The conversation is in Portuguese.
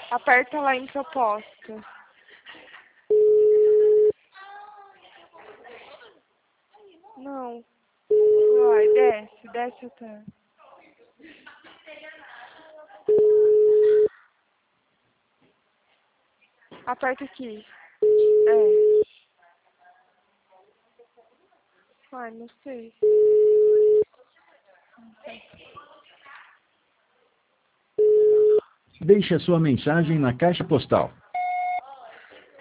Aperta lá em proposta. Não. Vai, desce até. Aperta aqui. É. Ai, não sei. Deixe a sua mensagem na caixa postal